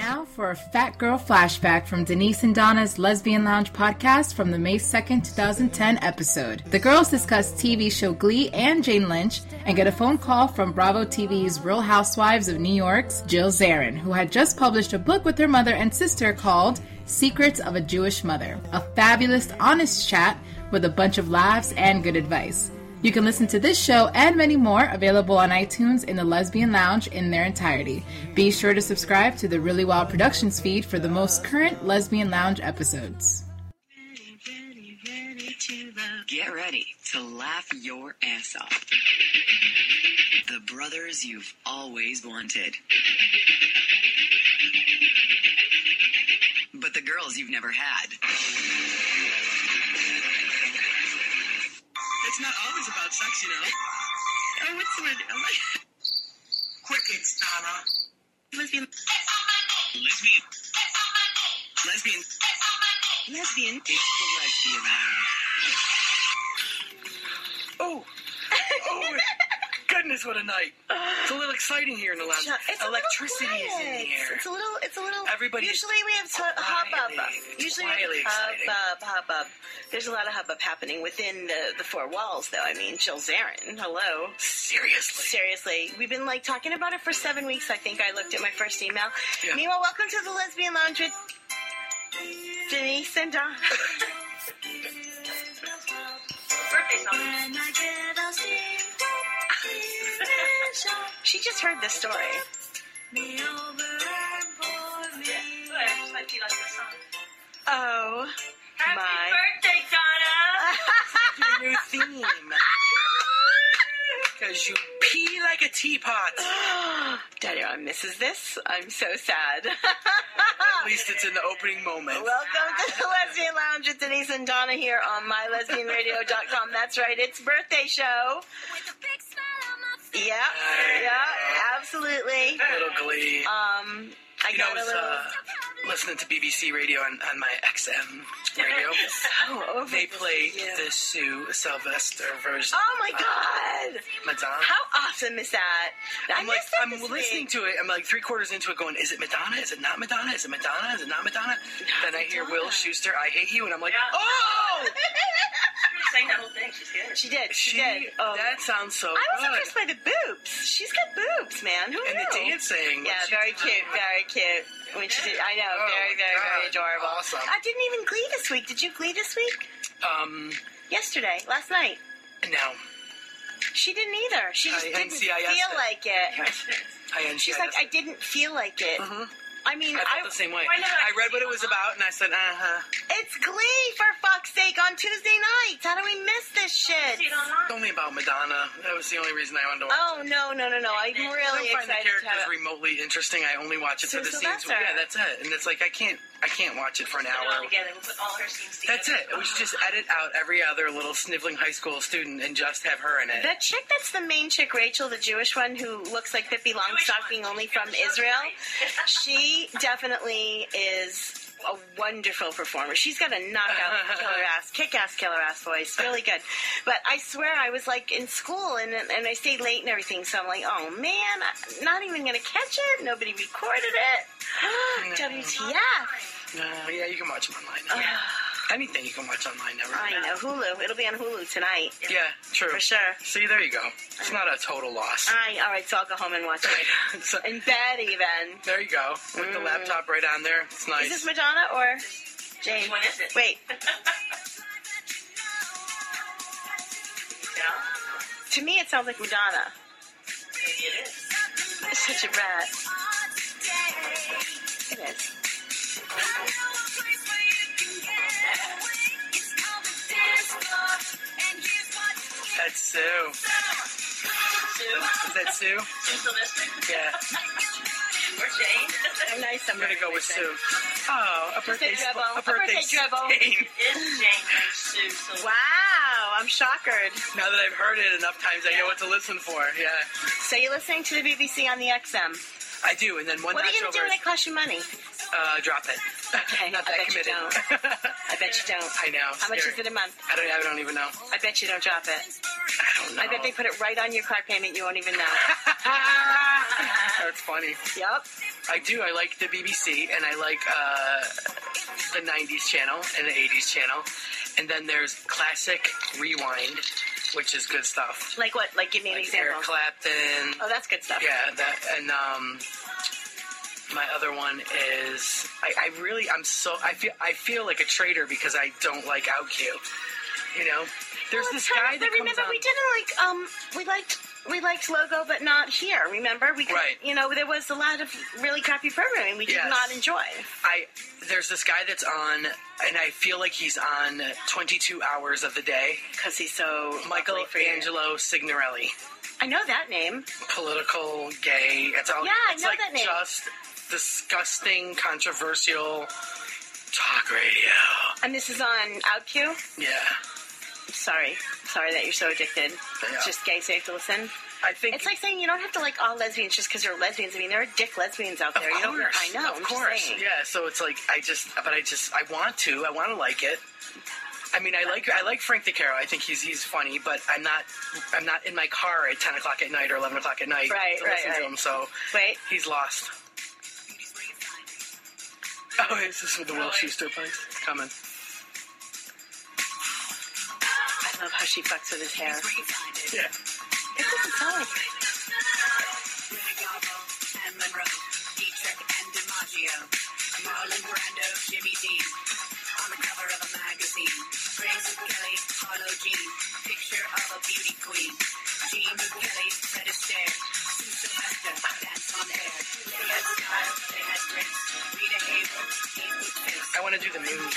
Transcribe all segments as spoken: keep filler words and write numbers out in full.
now for a Fat Girl flashback from Denise and Donna's Lesbian Lounge podcast from the May second, twenty ten episode. The girls discuss T V show Glee and Jane Lynch and get a phone call from Bravo T V's Real Housewives of New York's Jill Zarin, who had just published a book with her mother and sister called Secrets of a Jewish Mother. A fabulous, honest chat with a bunch of laughs and good advice. You can listen to this show and many more available on iTunes in the Lesbian Lounge in their entirety. Be sure to subscribe to the Really Wild Productions feed for the most current Lesbian Lounge episodes. Ready, ready, ready to love. Get ready to laugh your ass off. The brothers you've always wanted. But the girls you've never had. It's not always about sex, you know. Oh, what's the word? Oh, my... Crickets, Donna. Lesbian. Lesbian. Lesbian. Lesbian. It's the lesbian hour. Oh. Oh, goodness, what a night. It's a little exciting here in the lounge. It's Electricity is in the air. It's a little, it's a little. Everybody. Usually we have t- hubbub. Usually we have exciting. hubbub, hubbub. There's a lot of hubbub happening within the, the four walls, though. I mean, Jill Zarin, hello. Seriously. Seriously. We've been, like, talking about it for seven weeks, I think. I looked at my first email. Yeah. Meanwhile, welcome to the Lesbian Lounge with Denise and Don. Birthday song. She just heard this story. Yeah. I just like you like the song. Oh, Happy my. birthday, Donna! Your new theme. Because you pee like a teapot. Daniel misses this. I'm so sad. At least it's in the opening moment. Welcome to the Lesbian Lounge with Denise and Donna here on my lesbian radio dot com. That's right, it's birthday show. Yeah, yeah, absolutely. Little Glee. Um, I You know, I got a was little. uh, listening to B B C Radio on, on my X M radio. Oh, over They the- play yeah. the Sue Sylvester version. Oh my God! Uh, Madonna. How awesome is that? I I'm like, missed it I'm this listening week. to it. I'm like three quarters into it, going, "Is it Madonna? Is it not Madonna? Is it Madonna? Is it not Madonna?" Then I hear Madonna. Will Schuster, "I Hate You," and I'm like, Yeah. "Oh!" She sang that whole thing. She's good. She did. She, She, did. Oh. that sounds so I was good. impressed by the boobs. She's got boobs, man. Who And knew? the dancing. Yeah, She very did- cute, very cute. When she did, I know, Oh, very, my very, God. very adorable. Awesome. I didn't even Glee this week. Did you Glee this week? Um, Yesterday, last night. no. She didn't either. She just I didn't N C I S feel it. like it. I N C She's I like, S I didn't feel like it. Mhm. I mean, I I, felt the same way. Why not? I read what it was about, and I said, uh-huh. it's Glee, for fuck's sake, on Tuesday nights. How do we miss this shit? See it It's online. only about Madonna. That was the only reason I wanted to watch Oh, no, no, no, no. I'm it. really I don't find the excited to characters have it. remotely interesting. I only watch it for Sue the scenes. Sylvester. Yeah, that's it. And it's like, I can't I can't watch it for an Put it all hour. together. We'll put all her scenes together. That's it. We should just edit out every other little sniveling high school student and just have her in it. That chick that's the main chick, Rachel, the Jewish one who looks like Pippi Longstocking only from Israel, she definitely is a wonderful performer. She's got a knockout killer ass, kick-ass killer ass voice. Really good. But I swear I was like in school and and I stayed late and everything, so I'm like, oh man, I'm not even going to catch it. Nobody recorded it. W T F. Uh, yeah, you can watch them online. Yeah. Anything you can watch online. Never. I know, Hulu. It'll be on Hulu tonight. Yeah, true. For sure. See, there you go. It's not a total loss. I, all right, so I'll go home and watch it. So- In bed, even. there you go. With the laptop right on there. It's nice. Is this Madonna or Jane? Which one is it? Wait, Yeah. to me it sounds like Madonna. Maybe it is. Such a brat. It is. That's Sue. Sue? Is that Sue? Sue Sylvester? Yeah. Or Jane? I'm nice. I'm gonna go with Sue. Oh, a birthday, Birthday sp- Drebo. a birthday A birthday Drebo. stain. It's Jane and Sue Sylvester. Wow, I'm shockered. Now that I've heard it enough times, I know what to listen for. Yeah, So you're listening to the B B C on the X M. I do. And then one What are you notch going to do over when it costs you money? uh, drop it. Okay, Not I that bet you committed. don't. I bet you don't. I know. How much is scary. it a month? I don't. I don't even know. I bet you don't drop it. I don't know. I bet they put it right on your card payment. You won't even know. That's funny. Yep. I do. I like the B B C, and I like uh, the nineties channel and the eighties channel. And then there's Classic Rewind, which is good stuff. Like what? Like, give me an Like example. Eric Clapton. Oh, that's good stuff. Yeah, that, and um, my other one is I, I really I'm so I feel I feel like a traitor because I don't like OutQ. You know, there's Well, this it's kind guy of- that but comes remember, on. we didn't like, um, we liked, we liked Logo, but not here, remember? We could, Right. You know, there was a lot of really crappy programming we did Yes. not enjoy. I there's this guy that's on, and I feel like he's on twenty-two hours of the day. Because he's so Michael lovely for you. Angelo Signorelli, I know that name. political, gay. It's all. Yeah, I it's know like that name. just disgusting, controversial talk radio. And this is on OutQ? Yeah, Sorry. Sorry that you're so addicted. Yeah. It's just gay safe to listen. I think It's like saying you don't have to like all lesbians just because you're lesbians. I mean, there are dick lesbians out Of there. You don't. course, I know. Of I'm just course, saying. yeah. So it's like I just, but I just, I want to, I want to like it. I mean, I like, I like Frank DeCaro. I think he's he's funny, but I'm not, I'm not in my car at ten o'clock at night or eleven o'clock at night Right, to right, listen right. to him. So Wait. he's lost. Oh, is this with the Will Schuster place coming? I love how she fucks with his hair. Yeah. It doesn't sound like it. and Monroe, Dietrich and DiMaggio, Marlon Brando, Jimmy Dean, on the cover of a magazine, Grace Kelly, Harlow Jean, picture of a beauty queen, Jean Kelly, Fred Astaire, Sue Sylvester, dance on air, they had style, they had grace, Rita Hayworth, Eve Face, I want to do the moon.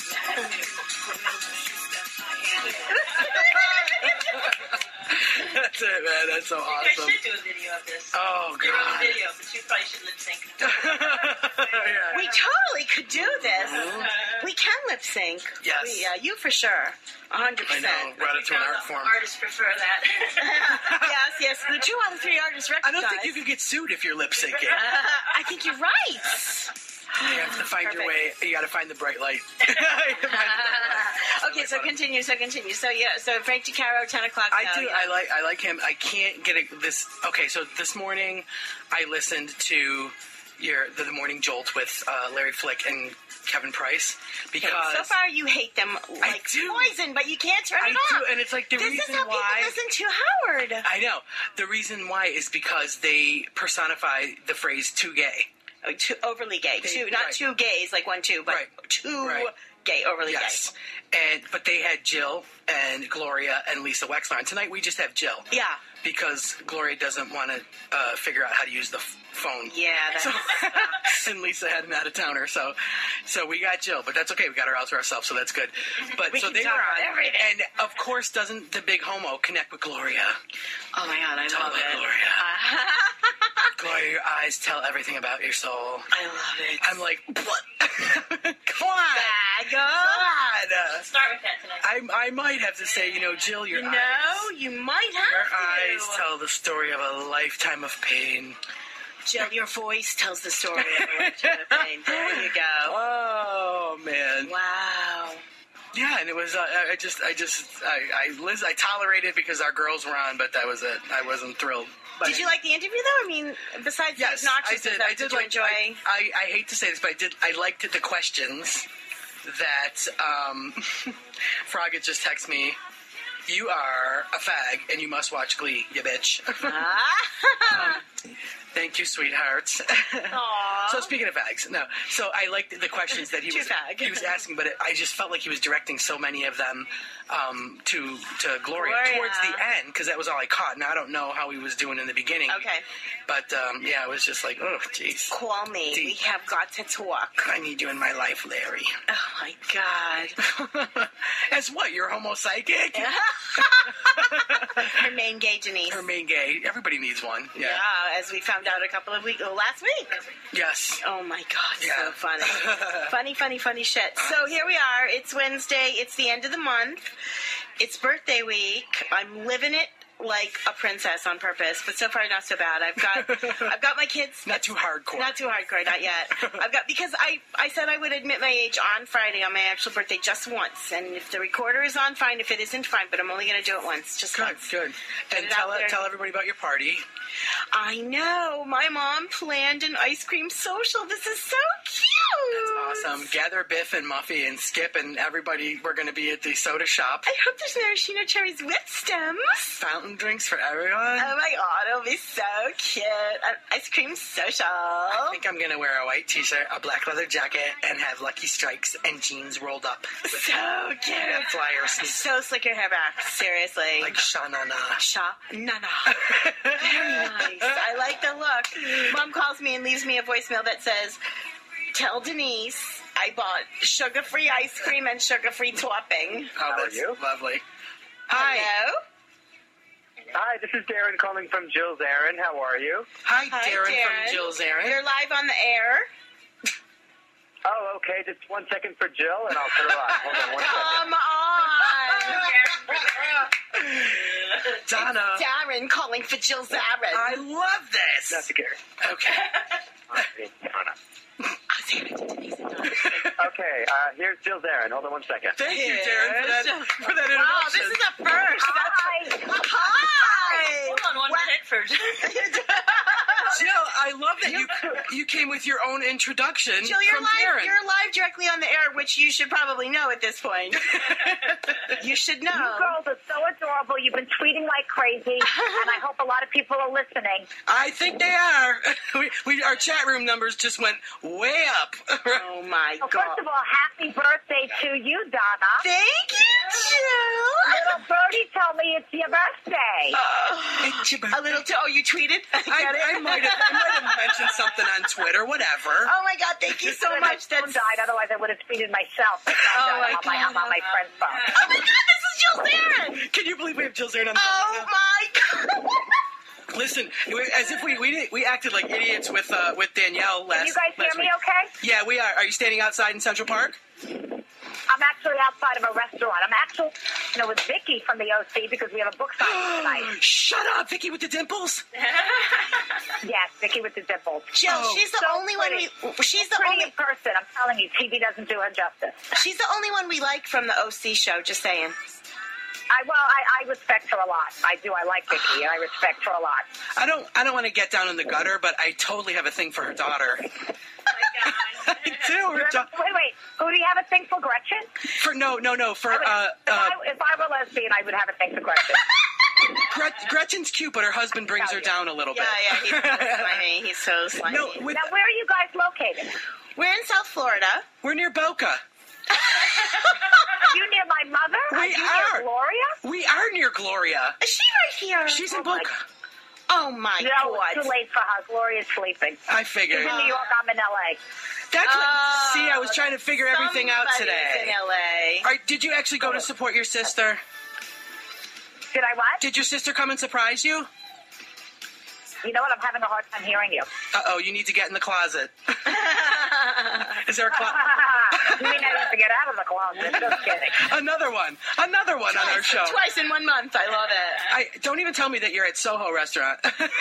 That's it, man. That's so I awesome. should do a video of this. Oh Your own God. video, but you probably should lip sync. Yeah. We totally could do this. We can lip sync. Yes. We, yeah, you for sure. A hundred I know. percent. Brought it to an art form. Artists prefer that. Yes, yes. The two out of three artists I recognize. don't think you could get sued if you're lip syncing. I think you're right. You have to find your way. Perfect. You got to find the bright light. Okay, so continue, so continue. So yeah, so Frank DeCaro, ten o'clock. I now, do. yeah. I like. I like him. I can't get a, this. Okay, so this morning, I listened to your the, the morning jolt with uh, Larry Flick and Kevin Price because Okay, so far you hate them like do. poison, but you can't turn I it do, off. and it's like the this reason is how why. people listen to Howard. I know the reason why is because they personify the phrase "too gay." Oh, too overly gay. They- Two, not right. two gays like one two, but Right. two Right. gay, overly Yes, and but they had Jill and Gloria and Lisa Wexler. And tonight we just have Jill. gay. Yeah, Because Gloria doesn't want to uh, figure out how to use the f- phone. yeah. That's, So, and Lisa had an out of towner, so so we got Jill, but that's okay. We got her out to ourselves, so that's good. But We so can they were talk about on, everything. and of course, doesn't the big homo connect with Gloria? oh my god, I Tell love me, it. Gloria. Gloria, your eyes tell everything about your soul. I love it. I'm like, what? Come on, Bag come on. Start with that tonight. I I might have to say, you know, Jill, your You eyes. know, you might have Your to. eyes tell the story of a lifetime of pain. Jill, your voice tells the story of a lifetime of pain. There you go. Oh man. Wow. Yeah, and it was. Uh, I just, I just, I, I, Liz, I tolerated because our girls were on, but that was it. I wasn't thrilled. But Did you like the interview though? I mean, besides Yes, the obnoxious I did. stuff, I did you like. enjoy. I, I, I hate to say this, but I did. I liked the questions that um, Frogget just texted me. You are a fag, and you must watch Glee, you bitch. Ah. Thank you, sweethearts. Aw. So speaking of fags, no. So I liked the questions that he Too was fag. he was asking, but it, I just felt like he was directing so many of them um, to to Gloria, Gloria. towards the end because that was all I caught. Now I don't know how he was doing in the beginning. Okay. But um, yeah, it was just like, oh, jeez. Call me. Deep. We have got to talk. I need you in my life, Larry. Oh my god. As what? You're homo psychic? Her main gay Denise. Her main gay. Everybody needs one. Yeah. Yeah, as we found out a couple of weeks, oh, last week. Yes. Oh my god, Yeah. so funny. funny, funny, funny shit. So here we are. It's Wednesday. It's the end of the month. It's birthday week. I'm living it like a princess on purpose, but so far not so bad. I've got I've got my kids. Not too hardcore. Not too hardcore, not yet. I've got because I, I said I would admit my age on Friday on my actual birthday just once, and if the recorder is on, fine. If it isn't, fine. But I'm only going to do it once, just Good, once. good. And it tell out there. tell everybody about your party. I know. My mom planned an ice cream social. This is so cute. That's awesome. Gather Biff and Muffy and Skip and everybody. We're going to be at the soda shop. I hope there's maraschino cherries with stems. Fountain drinks for everyone. Oh my god, it'll be so cute. An ice cream social. I think I'm going to wear a white t-shirt, a black leather jacket, and have Lucky Strikes and jeans rolled up. With So cute. and flyer sneakers. So slick your hair back. Seriously. Like Sha-na-na. Sha Nana. Very nice. I like the look. Mom calls me and leaves me a voicemail that says, "Tell Denise I bought sugar-free ice cream and sugar-free topping." Oh, How are that's you? lovely. Hi. Hello? Hi, this is Darren calling from Jill's Aaron. How are you? Hi, Hi, Darren, Darren. from Jill's Aaron. You're live on the air. Oh, okay. Just one second for Jill, and I'll put her on. Hold on one second. Come on. Donna, Darren calling for Jill Zarin. I love this. Not to care. Okay. Okay, uh, here's Jill's Aaron. Hold on one second. Thank you, Darren, for that, Yes. for that Wow, this introduction. is a first. Hi. Hi. Hold on one What? minute first. Jill, I love that you you came with your own introduction Jill, you're from live. Darren. You're live directly on the air, which you should probably know at this point. You should know. You girls are so adorable. You've been tweeting like crazy, and I hope a lot of people are listening. I think they are. We, we our chat room numbers just went way up. Oh my Well, god! first of all, happy birthday to you, Donna. Thank you, Jill. Little birdie told me it's your birthday. It's your A little. T- oh, you tweeted? I, Get it? I might have I might have mentioned something on Twitter. Whatever. Oh my god! Thank you so My much. phone That's. died. Otherwise, I would have tweeted myself. The phone Oh died. my I'm, on my, I'm God. on my friend's phone. Oh my god! This is Jill Zarin. Can you believe we have Jill Zarin on the Oh phone now? my god! Listen, as if we we did, we acted like idiots with uh, with Danielle last. Can you guys hear last me week. okay? Yeah, we are. Are you standing outside in Central Park? I'm actually outside of a restaurant. I'm actually, you know, with Vicky from the O C because we have a book signing tonight. Shut up, Vicky with the dimples. Yes, Vicky with the dimples. Jill, Oh. she's the So only one pretty. we. She's the Pretty only. in person. I'm telling you, T V doesn't do her justice. She's the only one we like from the O C show. Just saying. I well, I, I respect her a lot. I do. I like Vicky, and I respect her a lot. I don't I don't want to get down in the gutter, but I totally have a thing for her daughter. I do. Her Wait, da- wait. Who do you have a thing for, Gretchen? for no no no for I would- uh, if, uh, I, if I were lesbian, I would have a thing for Gretchen. Gret- Gretchen's cute, but her husband brings her down a little Yeah, bit. yeah, he's so slimy. He's so slimy. No, with, Now, where are you guys located? We're in South Florida. we're near Boca. Are you near my mother? We are you are. near Gloria? We are near Gloria. Is she right here? She's in Oh, my Boca. Oh my No, it's god. too late for her. Gloria's sleeping. I She's figured. in New York. I'm in L A. That's what, Oh, see, I was trying to figure everything out Somebody's today. in L A. All right, did you actually go to support your sister? Did I what? Did your sister come and surprise you? You know what? I'm having a hard time hearing you. Uh-oh, you need to get in the closet. Is there a closet? You mean I have to get out of the closet? Just kidding. Another one. Another one on our show. Twice in one month. I love it. I Don't even tell me that you're at Soho Restaurant.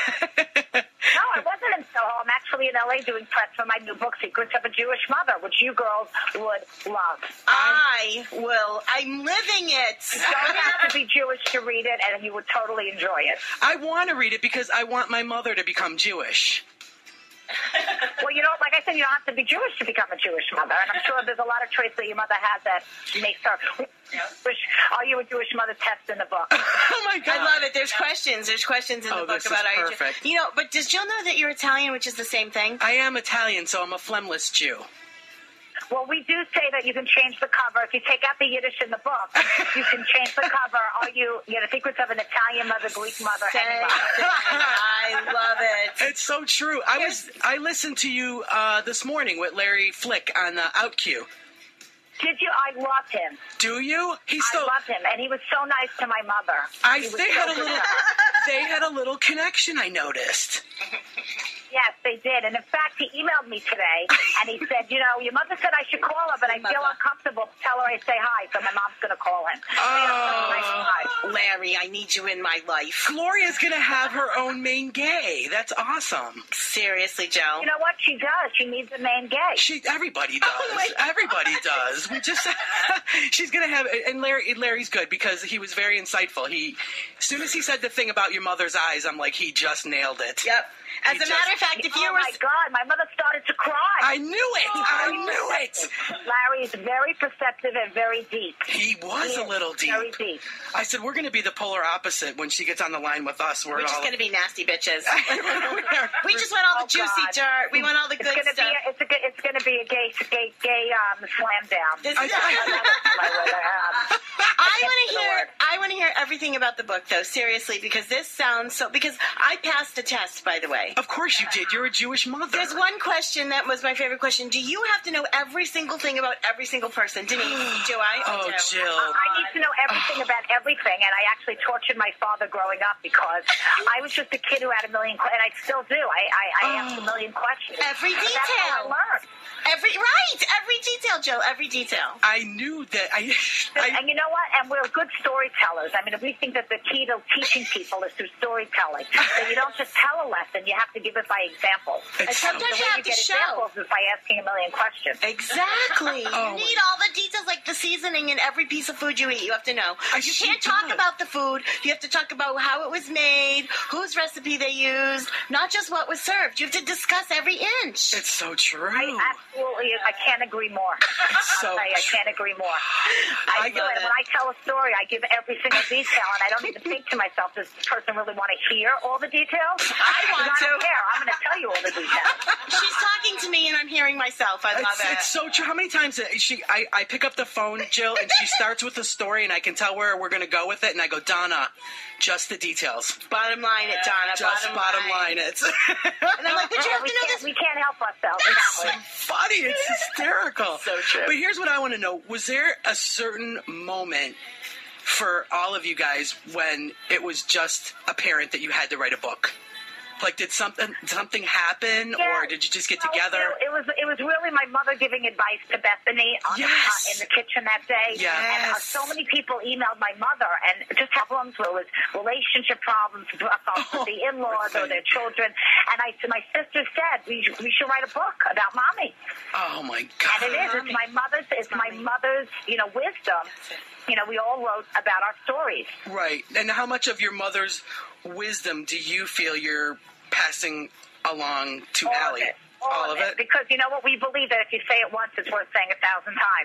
No, I wasn't in Soho. I'm actually in L A doing press for my new book, Secrets of a Jewish Mother, which you girls would love. I will. I'm living it. You don't have to be Jewish to read it, and you would totally enjoy it. I want to read it because I want my mother to become Jewish. Well, you know, like I said, you don't have to be Jewish to become a Jewish mother, and I'm sure there's a lot of traits that your mother has that makes her. Which, are you a Jewish mother? Test in the book. Oh my God. I love it. There's questions. There's questions in Oh, the book this is about are you Jew- perfect. You know, but does Jill know that you're Italian, which is the same thing? I am Italian, so I'm a phlegmless Jew. Well, we do say that you can change the cover. If you take out the Yiddish in the book, you can change the cover. Are you, you know, Secrets of an Italian mother, Greek mother, Same any thing. mother. I love it. It's so true. I was I listened to you uh, this morning with Larry Flick on uh, OutQ. Did you? I love him. Do you? He's so. I love him, and he was so nice to my mother. I He was they so had a good little to her. they had a little connection. I noticed. Yes, they did. And in fact, he emailed me today, and he said, you know, your mother said I should call her, but I feel uncomfortable to tell her I say hi, so my mom's going to call him. Oh, Larry, I need you in my life. Gloria's going to have her own main gay. That's awesome. Seriously, Joe. You know what? She does. She needs a main gay. She, everybody does. Oh, my God. Everybody does. We just, she's going to have, and Larry, Larry's good because he was very insightful. He, as soon as he said the thing about your mother's eyes, I'm like, he just nailed it. Yep. As He a just- matter of fact, if you Oh were... my God, my mother started to cry. I knew it. I knew it. Larry is very perceptive and very deep. He was He a is little deep. Very deep. I said, we're going to be the polar opposite when she gets on the line with us. We're, We're just all... going to be nasty bitches. We just want all the Oh, juicy God. dirt. We want all the It's good gonna stuff. be. A, it's a. good- It's going to be a gay, gay, gay um, slam down. This I- is- I I want to the hear. word. I want to hear everything about the book, though. Seriously, because this sounds so. Because I passed a test, by the way. Of course you did. You're a Jewish mother. There's one question that was my favorite question. Do you have to know every single thing about every single person? Denise, do I? Oh, do. Jill. I need to know everything about everything, and I actually tortured my father growing up because I was just a kid who had a million, que- and I still do. I, I, I ask a million questions. Every But that's how I detail. learned. Every right, every detail, Jill. Every detail. I knew that. I, I And you know what? And we're good storytellers. I mean, we think that the key to teaching people is through storytelling. So you don't just tell a lesson; you have to give it by example. It's And so sometimes the you way have you to get show. examples is by asking a million questions. Exactly. Oh, you need all the details, like the seasoning in every piece of food you eat. You have to know. I- You she can't talk does. about the food. You have to talk about how it was made, whose recipe they used, not just what was served. You have to discuss every inch. it's so true. I absolutely, I can't agree more. so I'll tell you, I can't agree more. I, I do love it. it. When I tell a story, I give every single detail, and I don't even think to myself, does this person really want to hear all the details? I want I don't to. care. I'm going to tell you all the details. She's talking to me, and I'm hearing myself. I love It's, it. it's so true. How many times uh, she? I, I pick up the phone, Jill, and she starts with a story, and I can tell where we're going to go with it, and I go, Donna, just the details, Bottom line it, Donna. just bottom, line. It's And I'm like, but you Yeah, have we to know can't, this. we can't help ourselves. so funny. It's hysterical. So true. But here's what I want to know: was there a certain moment for all of you guys when it was just apparent that you had to write a book? Like, did something something happen, Yeah. or did you just get No, together? It, it was it was really my mother giving advice to Bethany on Yes. uh, in the kitchen that day. Yes. And uh, so many people emailed my mother and just had problems with it, relationship problems problems with the in-laws or their children. And I, my sister said we we should write a book about mommy. Oh my God! And it is. It's my mother's. It's my mother's. You know, wisdom. You know, we all wrote about our stories. Right. And how much of your mother's wisdom do you feel you're passing along to All Allie? of it. All, All of it? Because you know what? We believe that if you say it once, it's worth saying a thousand times.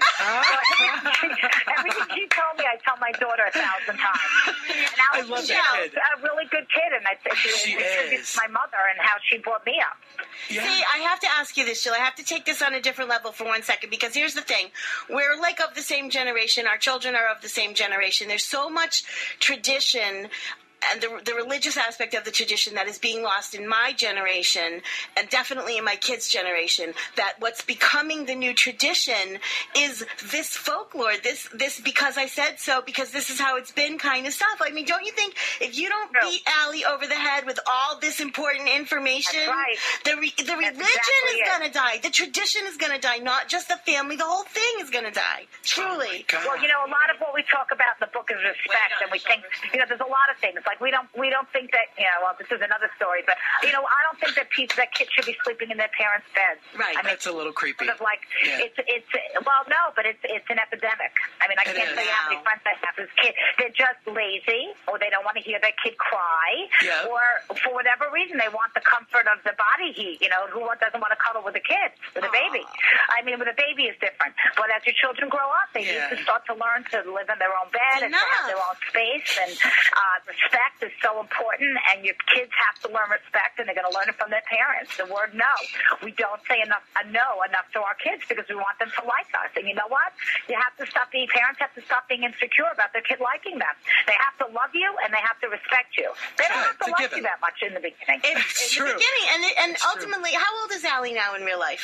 So everything, everything she told me, I tell my daughter a thousand times. And I Allie's love you that know, kid. a really good kid, and I think She it is. attributes to my mother and how she brought me up. Yeah. See, I have to ask you this, Jill. I have to take this on a different level for one second, because here's the thing. We're like of the same generation. Our children are of the same generation. There's so much tradition and the, the religious aspect of the tradition that is being lost in my generation, and definitely in my kids' generation, that what's becoming the new tradition is this folklore, this this because I said so, because this is how it's been kind of stuff. I mean, don't you think if you don't True. beat Allie over the head with all this important information, That's right. the, re, the religion exactly is it. going to die, the tradition is going to die, not just the family, the whole thing is going to die. Truly. God. Well, you know, a lot of what we talk about in the book is respect, and we think, you know, there's a lot of things. Like we don't, we don't think that, you know, well, this is another story, but you know, I don't think that people, that kids should be sleeping in their parents' beds. Right. I mean, That's a little creepy. sort of like Yeah. it's it's well, no, but it's it's an epidemic. I mean, I It can't is. tell you how many friends I have whose kids they're just lazy, or they don't want to hear their kid cry, Yeah. or for whatever reason they want the comfort of the body heat. You know, who doesn't want to cuddle with a kid, with a baby? I mean, with a baby is different. But as your children grow up, they Yeah. need to start to learn to live in their own bed and to have their own space. And uh, respect is so important, and your kids have to learn respect, and they're going to learn it from their parents. The word no. We don't say enough a no enough to our kids because we want them to like us. And you know what? You have to stop being, parents have to stop being insecure about their kid liking them. They have to love you, and they have to respect you. They don't Sure, have to it's a like given. you that much in the beginning. In, It's in true. the beginning, and and It's true. ultimately, how old is Allie now in real life?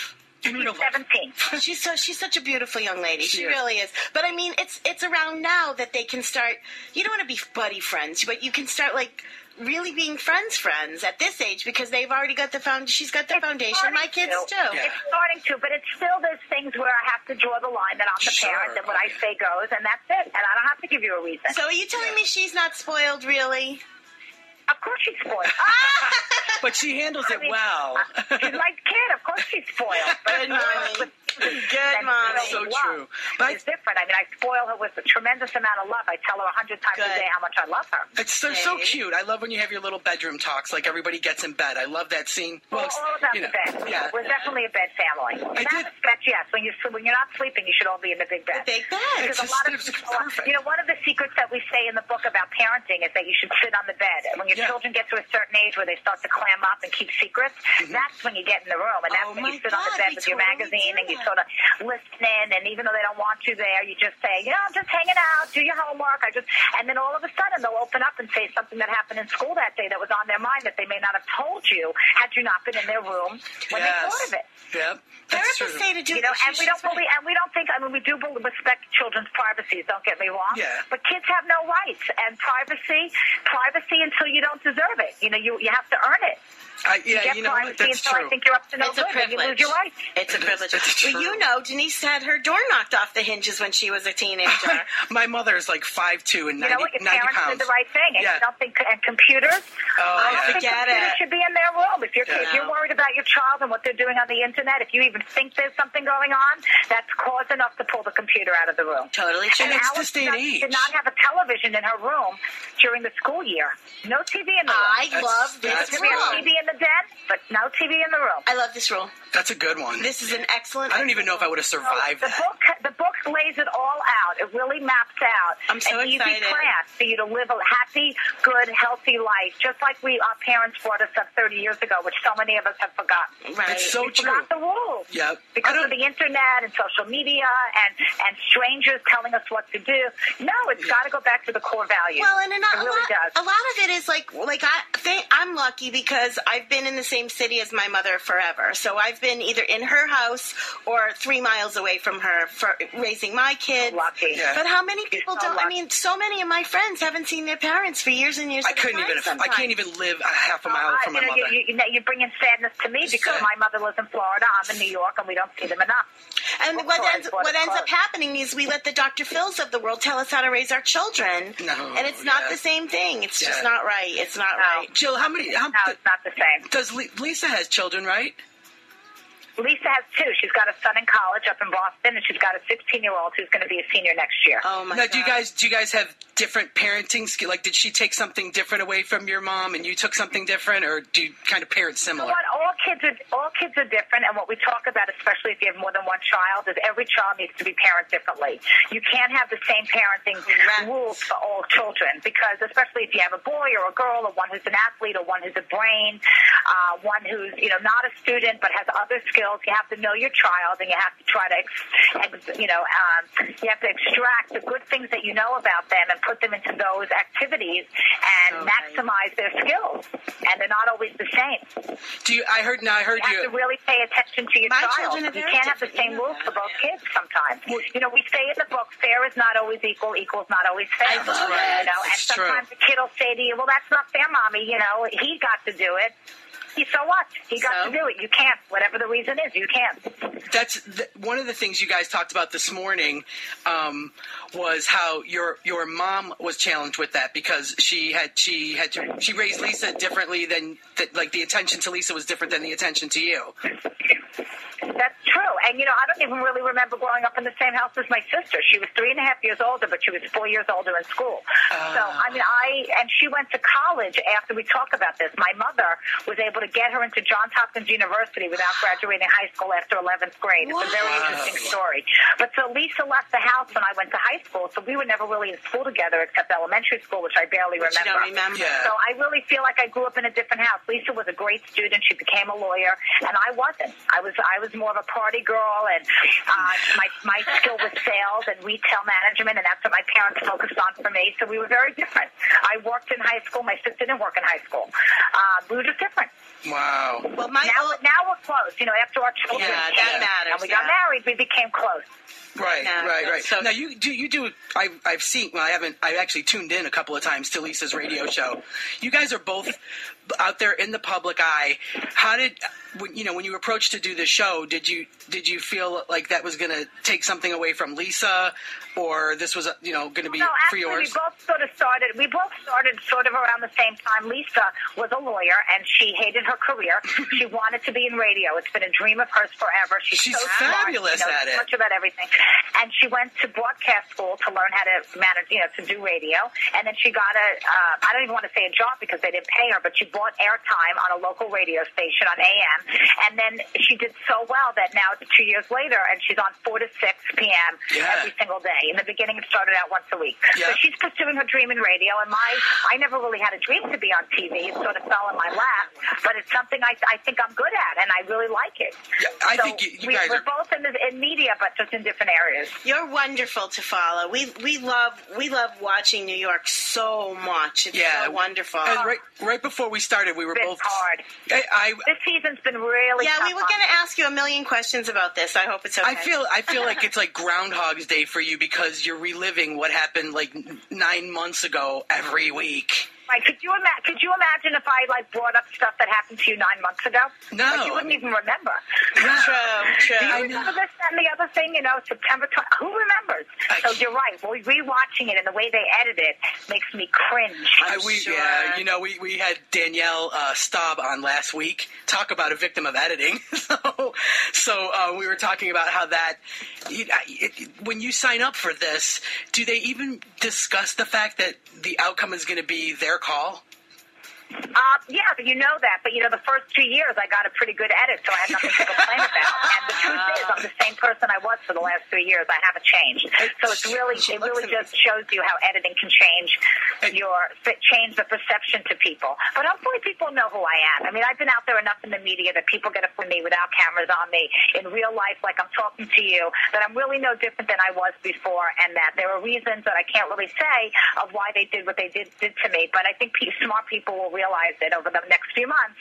In real She's life. seventeen. She's so she's such a beautiful young lady. She, She is. really is. But I mean, it's it's around now that they can start. You don't want to be buddy friends, but you can start like really being friends friends at this age because they've already got the found. She's got the It's foundation. My starting kids to. too. Yeah. It's starting to, but it's still those things where I have to draw the line that I'm the Sure. parent and what I say goes, and that's it. And I don't have to give you a reason. So are you telling me she's not spoiled, really? Of course she's spoiled. But she handles I it mean, well. uh, she's my kid. Of course she's spoiled. But Good mommy. Good mommy. So love true. But It's different. I mean, I spoil her with a tremendous amount of love. I tell her a hundred times Good. a day how much I love her. it's so, so Dave. cute. I love when you have your little bedroom talks, like everybody gets in bed. I love that scene. We're it's- all about you know, the bed. Yeah. We're definitely a bed family. In that did- respect, yes. When you're when you're not sleeping, you should all be in the big bed. The big bed. It's Because a just- lot of it's people, perfect. you know, one of the secrets that we say in the book about parenting is that you should sit on the bed. And when your Yeah. children get to a certain age where they start to clam up and keep secrets, that's when you get in the room. And that's Oh, when you my sit on the God, bed we with your totally magazine do and you that. sort of listen in. And even though they don't want you there, you just say, you know, I'm just hanging out, do your homework. I just, and then all of a sudden they'll open up and say something that happened in school that day that was on their mind that they may not have told you had you not been in their room when they Yes. thought of it. Yep. That's true. Therapists say to do You know, this. and we don't believe, and we don't think. I mean, we do believe, respect children's privacies. Don't get me wrong. Yeah. But kids have no rights, and privacy, privacy until you don't deserve it. You know, you you have to earn it. I, You yeah, get you know what? privacy That's until I true. think you're up to no It's a good. Then you privilege. lose your rights. It's a It is. privilege. It's Well, true. you know, Denise had her door knocked off the hinges when she was a teenager. My mother's like five two and You know ninety, what? Your ninety parents pounds. did the right thing, and Yeah. you don't think. And computers. Oh, I don't yeah. think Forget computers it. should be in their room. If you're Yeah. if you're worried about your child and what they're doing on the internet, if you even think there's something going on, that's cause enough to pull the computer out of the room. Totally true. And it's Alice this day and did not- age. did not have a television in her room during the school year. No T V in the room. I That's- love that's this We have rule. T V in the den, but no T V in the room. I love this rule. That's a good one. This is an excellent. I don't even know if I would have survived the that. book, the book lays it all out. It really maps out I'm so an easy excited. plan for you to live a happy, good, healthy life, just like we our parents brought us up thirty years ago, which so many of us have forgotten. Right. It's so We true. forgot the rules. Yep. I Because don't- of the internet and social media and, and strangers telling us what to do. No, it's got to go back to the core values. Well, and a, it a, really lot, does. a lot of it is like, like I think I'm lucky because I've been in the same city as my mother forever. So I've been either in her house or three miles away from her for raising my kids. Lucky. Yeah. But how many people so don't? I lucky. mean, so many of my friends haven't seen their parents for years and years. I at a couldn't time even. I sometimes. can't even live a half a mile Uh, from you my know, mother. You, you, you're bringing sadness to me because sad. my mother lives in Florida. I'm in New York, and we don't see them enough. And Of what course, ends what what of ends up course. happening is we let the Doctor Phils of the world tell us how to raise our children, No, and it's not yeah. the same thing. It's Yeah. just not right. It's not No. right. Jill, how many? How, No, it's not the same. does Le- Lisa has children, right? Lisa has two. She's got a son in college up in Boston, and she's got a sixteen-year-old who's going to be a senior next year. Oh my Now, god! do you guys do you guys have different parenting skill? Like, did she take something different away from your mom, and you took something different, or do you kind of parent You know similar? what? All kids are all kids are different, and what we talk about, especially if you have more than one child, is every child needs to be parented differently. You can't have the same parenting Correct. rules for all children, because especially if you have a boy or a girl, or one who's an athlete, or one who's a brain, uh, one who's you know not a student but has other skills, you have to know your child, and you have to try to, ex, ex, you know, um, you have to extract the good things that you know about them and put them into those activities and So right. maximize their skills. And they're not always the same. Do you? I heard. Now I heard You have you. to really pay attention to your My child. children are You very can't have the different. same You know rules that. for both kids sometimes. Well- You know, we say in the book, fair is not always equal, equal is not always fair. I love it. You know, and It's true. sometimes the kid will say to you, well, that's not fair, Mommy. You know, he got to do it. He, so what? He got So? to do it. You can't. Whatever the reason is, you can't. That's th- one of the things you guys talked about this morning. Um, was how your your mom was challenged with that because she had she had to she raised Lisa differently than that. Like the attention to Lisa was different than the attention to you. That's true. And, you know, I don't even really remember growing up in the same house as my sister. She was three and a half years older, but she was four years older in school. Uh. So, I mean, I, and she went to college after we talk about this. My mother was able to get her into Johns Hopkins University without graduating high school after eleventh grade. It's a very Wow. interesting story. But so Lisa left the house when I went to high school, so we were never really in school together except elementary school, which I barely Which you remember. don't remember. Yeah. So I really feel like I grew up in a different house. Lisa was a great student. She became a lawyer, and I wasn't. I was I was more of a party girl, and uh, my my skill was sales and retail management, and that's what my parents focused on for me. So we were very different. I worked in high school. My sister didn't work in high school. Uh, we were just different. Wow. Well, my now, now we're close. You know, after our children Yeah, came that matters, and we yeah. got married, we became close. Right, Yeah, right, right. that's so- now you do you do. I, I've seen. Well, I haven't. I actually tuned in a couple of times to Lisa's radio show. You guys are both out there in the public eye. How did when you know when you approached to do the show? Did you did you feel like that was going to take something away from Lisa, or this was you know going to be No, for actually, yours? we both sort of started. We both started sort of around the same time. Lisa was a lawyer, and she hated her career. She wanted to be in radio. It's been a dream of hers forever. She's, She's so fabulous smart, she knows at it. so much about everything. And she went to broadcast school to learn how to manage, you know, to do radio. And then she got a. Uh, I don't even want to say a job because they didn't pay her, but she bought airtime on a local radio station on A M. And then she did so well that now it's two years later, and she's on four to six p.m. Yeah. every single day. In the beginning, it started out once a week. Yeah. So she's pursuing her dream in radio, and my I never really had a dream to be on T V. It sort of fell in my lap, but it's something I I think I'm good at, and I really like it. Yeah, I so think you, you we, guys we're are. both in, the, in media, but just in different areas. You're wonderful to follow. We we love we love watching New York so much. It's Yeah, so wonderful. And right, right before we started, we were It's both. hard. I, I, This season's been really yeah, tough we were on going me. to ask you a million questions about this. I hope it's okay. I feel I feel like it's like Groundhog's Day for you because you're reliving what happened like n- nine months ago every week. Like, could you ima- could you imagine if I like brought up stuff that happened to you nine months ago? No, like, you I wouldn't mean- even remember. True, true. Do you remember this, that, and the other thing? You know, September twentieth. Who remembers? I- So you're right. Well, rewatching it and the way they edit it makes me cringe. I, we, sure. Yeah, you know, we, we had Danielle uh, Staub on last week. Talk about a victim of editing. so so uh, we were talking about how that, you, it, when you sign up for this, do they even discuss the fact that the outcome is going to be their call? Uh, yeah, but you know that. But, you know, the first two years I got a pretty good edit, so I had nothing to complain about. And the truth is, I'm the same person I was for the last three years. I haven't changed. So it's really, She it looks really just shows you how editing can change your, change the perception to people. But hopefully people know who I am. I mean, I've been out there enough in the media that people get it from me without cameras on me in real life, like I'm talking to you, that I'm really no different than I was before, and that there are reasons that I can't really say of why they did what they did, did to me. But I think pe- smart people will realize it over the next few months.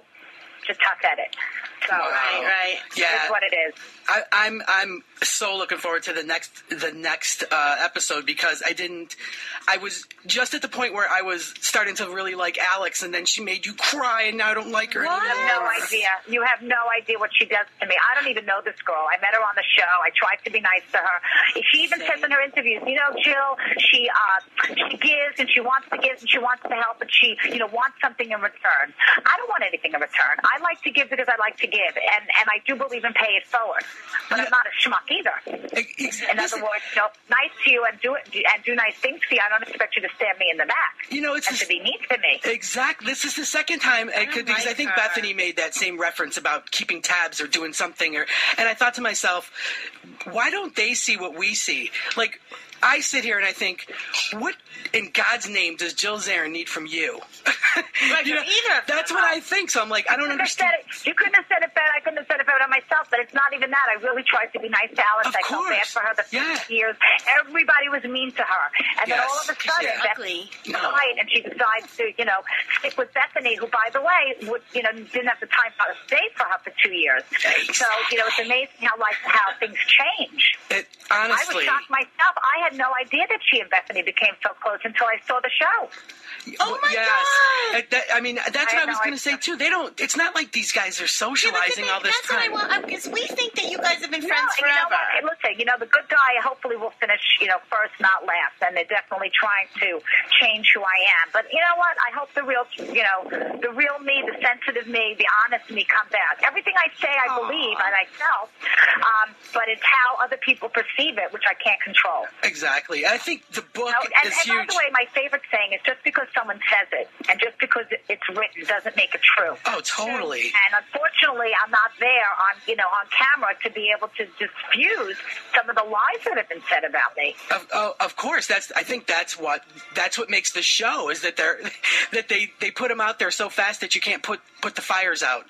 It's a tough edit. So, Right, right. Yeah. it's what it is. I, I'm I'm so looking forward to the next the next uh, episode because I didn't I was just at the point where I was starting to really like Alex, and then she made you cry, and now I don't like her You have no anymore. idea. You have no idea what she does to me. I don't even know this girl. I met her on the show. I tried to be nice to her. She even says in her interviews, you know, Jill, she uh, she gives and she wants to give and she wants to help, but she, you know, wants something in return. I don't want anything in return. I like to give because I like to give, and and I do believe in pay it forward. But I'm not a schmuck either. Ex- In other listen, words, you know, nice to you and do it and do nice things to you. I don't expect you to stab me in the back You know, it's and the- to be mean to me. Exactly. This is the second time uh, don't because I like think her. Bethany made that same reference about keeping tabs or doing something, or and I thought to myself, why don't they see what we see? Like, I sit here and I think, what in God's name does Jill Zarin need from you? Right, You know, from either of that's them. what I think. So I'm like, I don't couldn't have said understand. it. You couldn't have said it better. I couldn't have said it better myself. But it's not even that. I really tried to be nice to Alice. Of I felt bad course. for her the Yeah. first years. Everybody was mean to her, and then Yes. all of a sudden, Yeah. Bethany Ugly. No. right, and she decides to, you know, stick with Bethany, who, by the way, would, you know, didn't have the time to stay for her for two years. So, you know, it's amazing how like how things change. It, I was honestly, shocked myself. I had no idea that she and Bethany became so close until I saw the show. Oh, my yes. God. Uh, that- I mean, that's I what had I was no going to say idea. too. They don't. It's not like these guys are Yeah, but socializing they- all this that's time. what I want, because we think that you guys have been No, friends and you know forever. what? Hey, listen, you know, the good guy hopefully will finish, you know, first, not last, and they're definitely trying to change who I am. But you know what? I hope the real, you know, the real me, the sensitive me, the honest me comes out. Everything I say, I believe, and I felt, um, but it's how other people perceive it, which I can't control. Exactly. I think the book No, and, is and by huge. the way, my favorite saying is just because someone says it and just because it- it's written doesn't make it true. Oh, totally. And unfortunately, I'm not there on, you know, on camera to be able to diffuse some of the lies that have been said about me. Of, oh, of course, that's. I think that's what that's what makes the show is that they're that they, they put them out there so fast that you can't put put the fires out.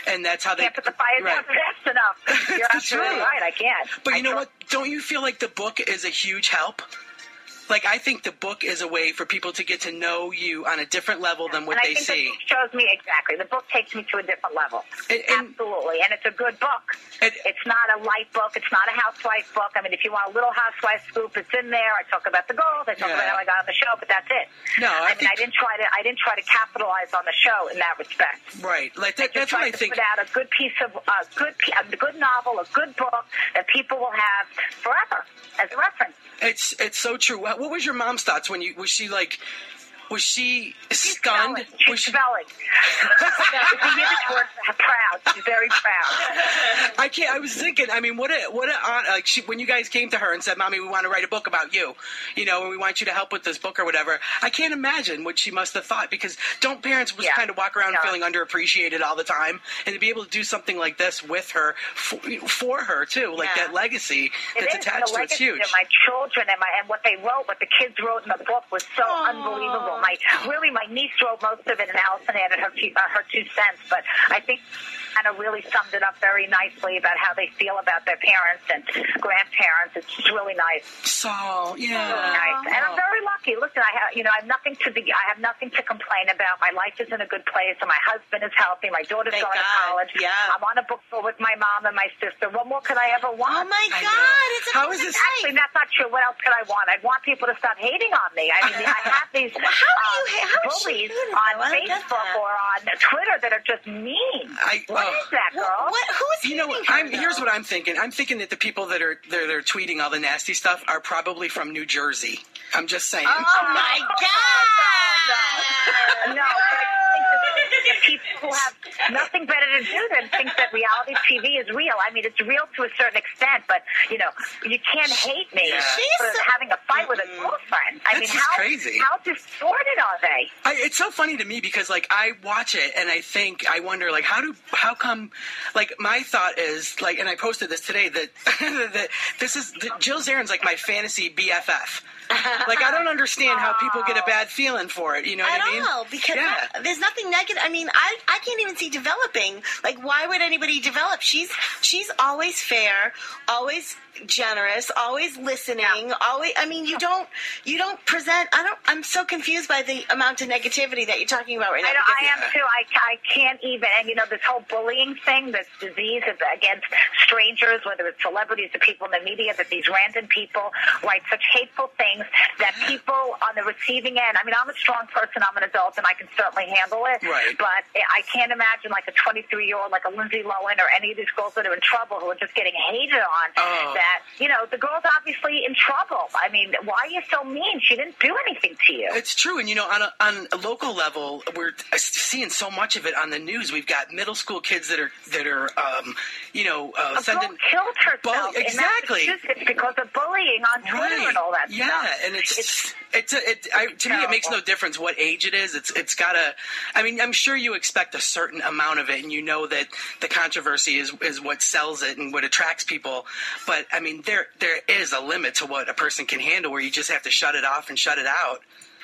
and that's how they can't put the fire right. down fast enough. You're absolutely true. right. I can't. But you I know don't- what? Don't you feel like the book is a huge help? Like, I think the book is a way for people to get to know you on a different level than what and they I think see. the book shows me exactly. The book takes me to a different level. And- and- Absolutely. And it's a good book. And- It's not a light book. It's not a housewife book. I mean, if you want a little housewife scoop, it's in there. I talk about the girls. I talk Yeah. about how I got on the show, but that's it. No, I I, mean, think- I didn't try to. I didn't try to capitalize on the show in that respect. Right. Like that, Just that's what tried I to think. put out a good piece of a good, pe- a good novel, a good book that people will have forever as a reference. It's it's so true. What, what was your mom's thoughts when you was she like? Was she stunned? Spelling. She's Was she, spelling. It's a Yiddish word for proud. She's very proud. I can't. I was thinking. I mean, what a what a hon- like she, when you guys came to her and said, "Mommy, we want to write a book about you," you know, and we want you to help with this book or whatever. I can't imagine what she must have thought, because don't parents just Yeah. kind of walk around No. feeling underappreciated all the time, and to be able to do something like this with her for, for her too, like Yeah. that legacy It that's is, attached the to it's legacy huge. of my children and my and what they wrote, what the kids wrote in the book was so unbelievable. My really, my niece wrote most of it, and Allison added her two, uh, her two cents. But I think kind of really summed it up very nicely about how they feel about their parents and grandparents. It's just really nice. So yeah, Really nice. And I'm very lucky. Listen, I have, you know, I have nothing to be, I have nothing to complain about. My life is in a good place, and my husband is healthy. My daughter's Thank going to God. college. Yeah. I'm on a book tour with my mom and my sister. What more could I ever want? Oh my I God! know. It's a How is this- Actually, that's not true. What else could I want? I'd want people to stop hating on me. I mean, I have these Well, how do you um, ha- how is she bullies hating, on though? I don't get Facebook that. or on Twitter that are just mean. I- What oh. is that, girl? What? Who's You know, hating I'm, her, here's though? what I'm thinking. I'm thinking that the people that are they're, they're tweeting all the nasty stuff are probably from New Jersey. I'm just saying. Oh my God! No, I think that the people who have nothing better to do than think that reality T V is real. I mean, it's real to a certain extent, but, you know, you can't hate me Yeah. for She's- having a fight with a girlfriend. I That's mean, just how, crazy. how distorted are they? I, it's so funny to me because, like, I watch it and I think, I wonder, like, how do, how come, like, my thought is, like, and I posted this today, that, that this is, that Jill Zarin's, like, my fantasy B F F. Like, I don't understand how people get a bad feeling for it, you know what At I mean? all, because yeah. I- there's nothing negative. I mean, I, I can't even see developing. Like, why would anybody develop? She's she's always fair, always generous, always listening, always. I mean, you don't you don't present. I don't. I'm so confused by the amount of negativity that you're talking about right now. I, know, because- I am too. I, I can't even, and you know, this whole bullying thing, this disease of- against strangers, whether it's celebrities or people in the media, that these random people write such hateful things that people on the receiving end, I mean, I'm a strong person, I'm an adult, and I can certainly handle it. Right. But I can't imagine like a twenty-three-year-old, like a Lindsay Lohan or any of these girls that are in trouble who are just getting hated on. Oh. That, you know, the girl's obviously in trouble. I mean, why are you so mean? She didn't do anything to you. It's true, and you know, on a, on a local level, we're seeing so much of it on the news. We've got middle school kids that are that are, um, you know, uh, A sending girl killed herself Bull- exactly. in Massachusetts because of bullying on Twitter right. and all that yeah, stuff. and it's it's, it's a, it, I, to me it makes no terrible. difference what age it is. It's it's gotta. I mean, I'm sure you expect a certain amount of it, and you know that the controversy is is what sells it and what attracts people. But I mean, there there is a limit to what a person can handle, where you just have to shut it off and shut it out.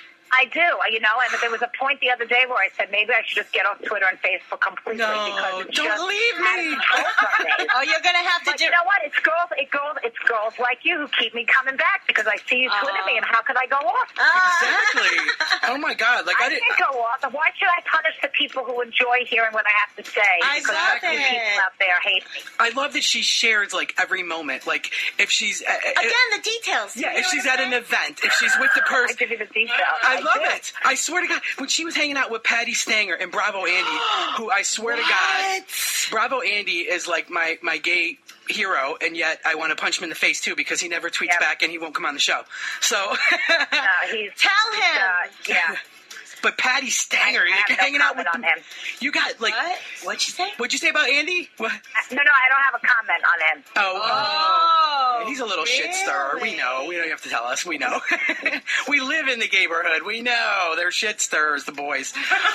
I do, you know, and there was a point the other day where I said maybe I should just get off Twitter and Facebook completely No, because it's don't just leave out me. of control some days. Oh, you're gonna have to But do. you know what? It's girls, it girls, it's girls like you who keep me coming back because I see you Twitter me, and how could I go off? Exactly. Oh my God! Like I, I didn't. can't go off. Why should I punish the people who enjoy hearing what I have to say? I Because love the it. people out there hate me. I love that she shares like every moment. Like if she's uh, uh, Again, the details. yeah, You if know she's what at I'm an saying? event, if she's with the I person. give you the details. I love do. it. I swear to God, when she was hanging out with Patty Stanger and Bravo Andy, who I swear to God, Bravo Andy is like my, my gay hero, and yet I want to punch him in the face too because he never tweets Yep. back and he won't come on the show. So, No, he's Tell he's, him. Uh, yeah. but Patty Stanger, I have you're no hanging out with comment on them. him. You got like, What? What'd you say? what'd you say about Andy? What? No, no, I don't have a comment on him. Oh, Oh, he's a little shit stirrer. We know. We don't have to tell us. We know. We live in the neighborhood. We know they're shit stirrers, the boys.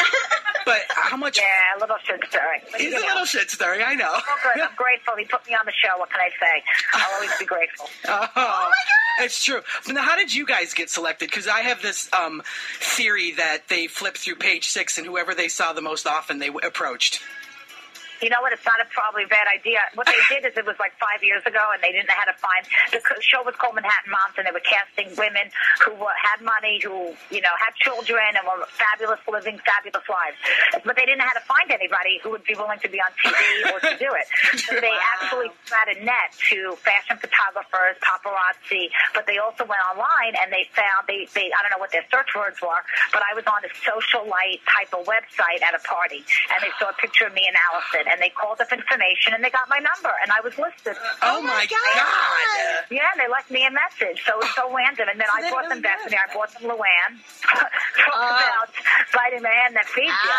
But how much? Yeah, a little shit stirring. But, He's you a know, little shit stirring. I know. Oh, good. I'm grateful. He put me on the show. What can I say? I'll always be grateful. Oh, my God. It's true. But now, how did you guys get selected? Because I have this um, theory that they flipped through page six, and whoever they saw the most often, they w- approached. You know what? It's not a probably a bad idea. What they did is it was like five years ago, and they didn't know how to find. The show was called Manhattan Moms, and they were casting women who were, had money, who you know had children, and were fabulous, living fabulous lives. But they didn't know how to find anybody who would be willing to be on T V or to do it. So they wow. actually spread a net to fashion photographers, paparazzi, but they also went online and they found they, they I don't know what their search words were, but I was on a socialite type of website at a party, and they saw a picture of me and Allison, and they called up information, and they got my number, and I was listed. Oh, oh my God. God! Yeah, and they left me a message, so it was so random. And then so I bought them really Bethany, I bought them Luann. Talked uh, about biting the hand that feeds you.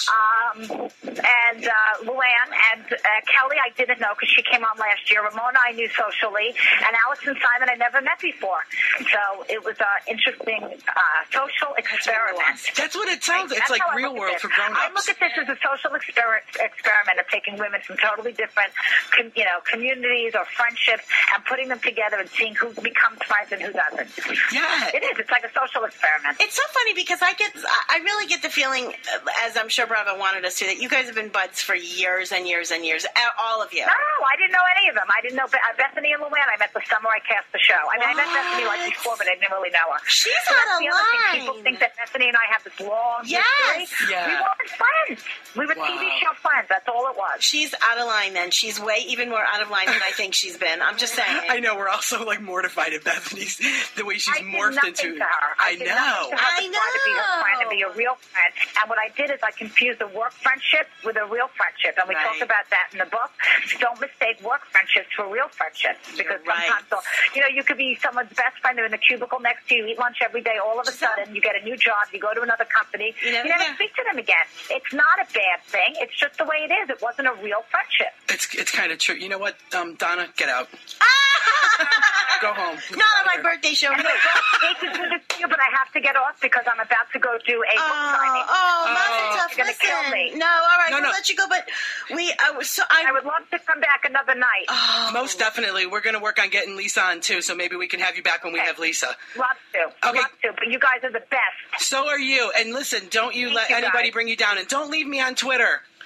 Um, and uh, Luann and uh, Kelly, I didn't know because she came on last year. Ramona, I knew socially, and Allison Simon, I never met before. So it was an interesting uh, social experiment. That's what it sounds like. It's like real world for grown-ups. I look at this as a social exper- experiment of taking women from totally different, com- you know, communities or friendships and putting them together and seeing who becomes friends and who doesn't. Yeah, it is. It's like a social experiment. It's so funny because I get, I really get the feeling, as I'm sure Bravo wanted us to, that you guys have been buds for years and years and years. All of you. No, I didn't know any of them. I didn't know Be- Bethany and Luann. I met the summer I cast the show. I mean, what? I met Bethany like before, but I didn't really know her. She's so out of the line. Other thing. People think that Bethany and I have this long yes. history. Yeah. We weren't friends. We were wow. T V show friends. That's all it was. She's out of line then. She's way even more out of line than I think she's been. I'm just saying. I know. We're also like mortified at Bethany's, the way she's I morphed did into. To her. I, I did know. To her I to know. Try to be her friend, to be a real friend. And what I did is I confused the work friendship with a real friendship. And we right. talked about that in the book. Don't mistake work friendships for real friendships. Because You're right. sometimes, you know, you could be someone's best friend. They're in the cubicle next to you, eat lunch every day. All of a sudden, you get a new job. You go to another company. You never, you never yeah. speak to them again. It's not a bad thing. It's just the way it is. It wasn't a real friendship. It's it's kind of true. You know what, um, Donna, get out. Go home. Not on my birthday show. I hate to do this to you, but I have to get off because I'm about to go do a book oh, signing. Oh, oh. Mazel Tov. You're gonna Listen. kill me. No, all right, no, we'll no. let you go. But we, I was so I, I would love to come back another night. Oh. Most definitely. We're going to work on getting Lisa on, too, so maybe we can have you back when we Okay. have Lisa. Love to. Okay. Love to. But you guys are the best. So are you. And listen, don't you Thank let you, anybody guys. bring you down. And don't leave me on Twitter.